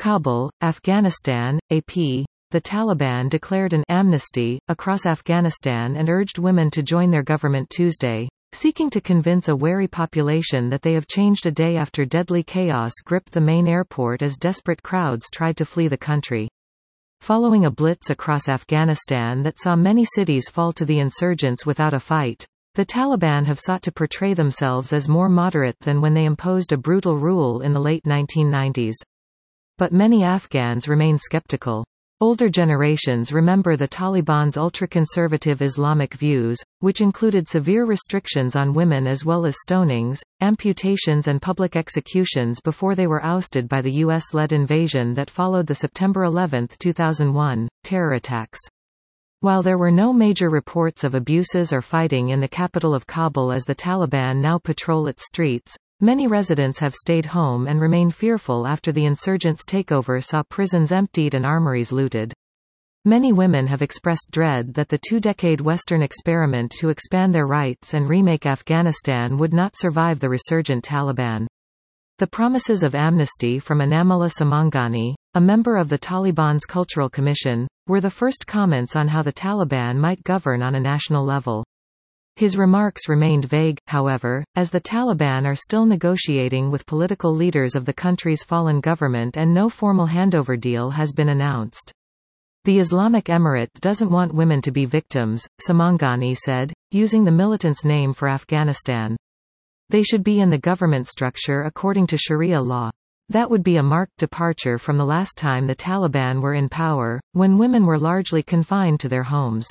Kabul, Afghanistan, AP. The Taliban declared an amnesty across Afghanistan and urged women to join their government Tuesday, seeking to convince a wary population that they have changed a day after deadly chaos gripped the main airport as desperate crowds tried to flee the country. Following a blitz across Afghanistan that saw many cities fall to the insurgents without a fight, the Taliban have sought to portray themselves as more moderate than when they imposed a brutal rule in the late 1990s. But many Afghans remain skeptical. Older generations remember the Taliban's ultra-conservative Islamic views, which included severe restrictions on women as well as stonings, amputations and public executions before they were ousted by the US-led invasion that followed the September 11, 2001, terror attacks. While there were no major reports of abuses or fighting in the capital of Kabul as the Taliban now patrol its streets, many residents have stayed home and remain fearful after the insurgents' takeover saw prisons emptied and armories looted. Many women have expressed dread that the two-decade Western experiment to expand their rights and remake Afghanistan would not survive the resurgent Taliban. The promises of amnesty from Anamullah Samangani, a member of the Taliban's Cultural Commission, were the first comments on how the Taliban might govern on a national level. His remarks remained vague, however, as the Taliban are still negotiating with political leaders of the country's fallen government and no formal handover deal has been announced. The Islamic Emirate doesn't want women to be victims, Samangani said, using the militant's name for Afghanistan. They should be in the government structure according to Sharia law. That would be a marked departure from the last time the Taliban were in power, when women were largely confined to their homes.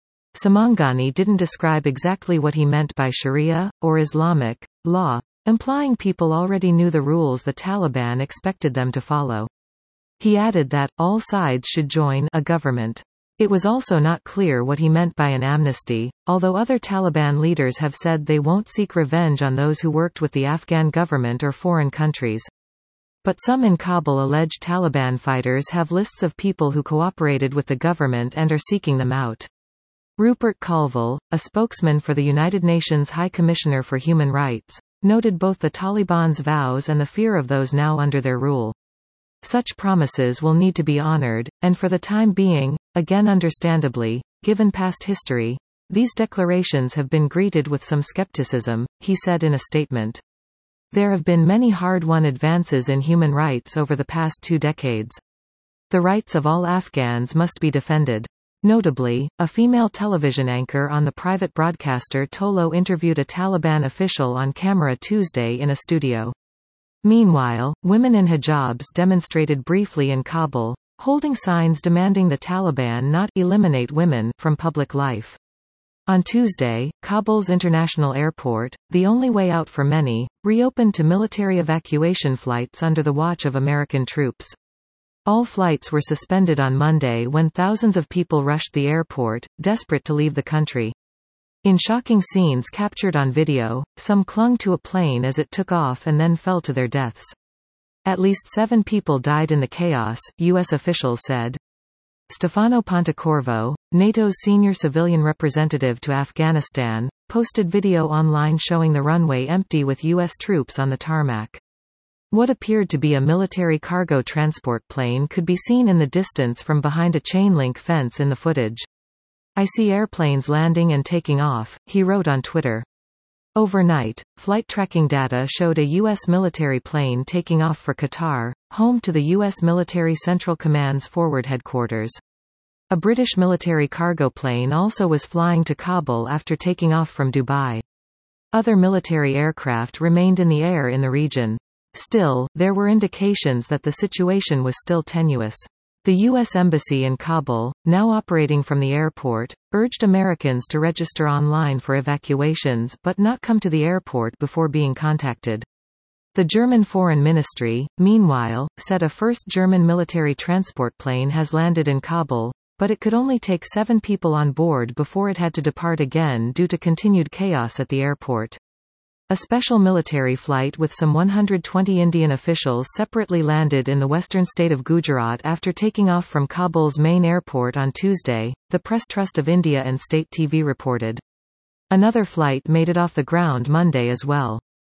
Samangani didn't describe exactly what he meant by Sharia, or Islamic, law, implying people already knew the rules the Taliban expected them to follow. He added that, all sides should join a government. It was also not clear what he meant by an amnesty, although other Taliban leaders have said they won't seek revenge on those who worked with the Afghan government or foreign countries. But some in Kabul allege Taliban fighters have lists of people who cooperated with the government and are seeking them out. Rupert Colville, a spokesman for the United Nations High Commissioner for Human Rights, noted both the Taliban's vows and the fear of those now under their rule. Such promises will need to be honored, and for the time being, again understandably, given past history, these declarations have been greeted with some skepticism, he said in a statement. There have been many hard-won advances in human rights over the past 2 decades. The rights of all Afghans must be defended. Notably, a female television anchor on the private broadcaster Tolo interviewed a Taliban official on camera Tuesday in a studio. Meanwhile, women in hijabs demonstrated briefly in Kabul, holding signs demanding the Taliban not eliminate women from public life. On Tuesday, Kabul's international airport, the only way out for many, reopened to military evacuation flights under the watch of American troops. All flights were suspended on Monday when thousands of people rushed the airport, desperate to leave the country. In shocking scenes captured on video, some clung to a plane as it took off and then fell to their deaths. At least 7 people died in the chaos, U.S. officials said. Stefano Pontecorvo, NATO's senior civilian representative to Afghanistan, posted video online showing the runway empty with U.S. troops on the tarmac. What appeared to be a military cargo transport plane could be seen in the distance from behind a chain-link fence in the footage. "I see airplanes landing and taking off," he wrote on Twitter. Overnight, flight tracking data showed a U.S. military plane taking off for Qatar, home to the U.S. Military Central Command's forward headquarters. A British military cargo plane also was flying to Kabul after taking off from Dubai. Other military aircraft remained in the air in the region. Still, there were indications that the situation was still tenuous. The U.S. Embassy in Kabul, now operating from the airport, urged Americans to register online for evacuations but not come to the airport before being contacted. The German Foreign Ministry, meanwhile, said a first German military transport plane has landed in Kabul, but it could only take 7 people on board before it had to depart again due to continued chaos at the airport. A special military flight with some 120 Indian officials separately landed in the western state of Gujarat after taking off from Kabul's main airport on Tuesday, the Press Trust of India and State TV reported. Another flight made it off the ground Monday as well.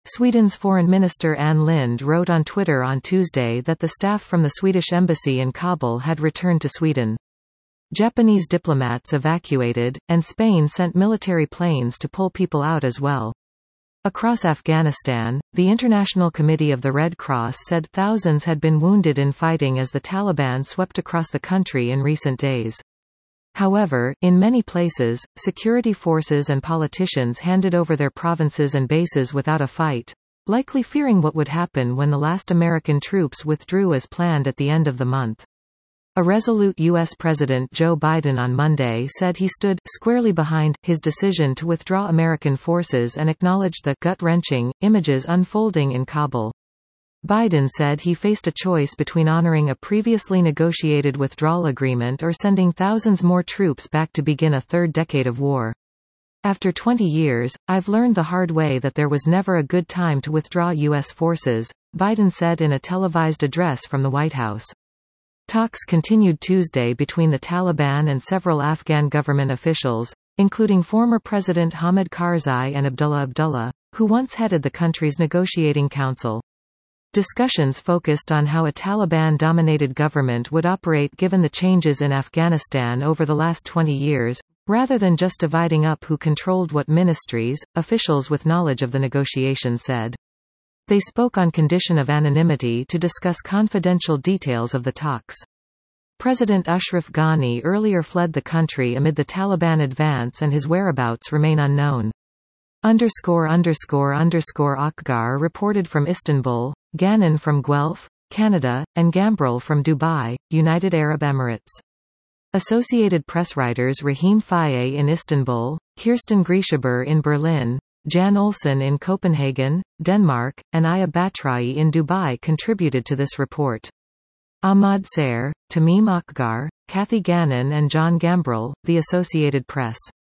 Sweden's Foreign Minister Ann Linde wrote on Twitter on Tuesday that the staff from the Swedish embassy in Kabul had returned to Sweden. Japanese diplomats evacuated, and Spain sent military planes to pull people out as well. Across Afghanistan, the International Committee of the Red Cross said thousands had been wounded in fighting as the Taliban swept across the country in recent days. However, in many places, security forces and politicians handed over their provinces and bases without a fight, likely fearing what would happen when the last American troops withdrew as planned at the end of the month. A resolute U.S. President Joe Biden on Monday said he stood squarely behind his decision to withdraw American forces and acknowledged the gut-wrenching images unfolding in Kabul. Biden said he faced a choice between honoring a previously negotiated withdrawal agreement or sending thousands more troops back to begin a third decade of war. After 20 years, I've learned the hard way that there was never a good time to withdraw U.S. forces, Biden said in a televised address from the White House. Talks continued Tuesday between the Taliban and several Afghan government officials, including former President Hamid Karzai and Abdullah, who once headed the country's negotiating council. Discussions focused on how a Taliban-dominated government would operate given the changes in Afghanistan over the last 20 years, rather than just dividing up who controlled what ministries, officials with knowledge of the negotiations said. They spoke on condition of anonymity to discuss confidential details of the talks. President Ashraf Ghani earlier fled the country amid the Taliban advance and his whereabouts remain unknown. _____Akgar reported from Istanbul, Gannon from Guelph, Canada, and Gambrel from Dubai, United Arab Emirates. Associated Press writers Rahim Faye in Istanbul, Kirsten Grieshaber in Berlin, Jan Olsen in Copenhagen, Denmark, and Aya Batrai in Dubai contributed to this report. Ahmad Sayer, Tamim Akgar, Kathy Gannon and John Gambrel, The Associated Press.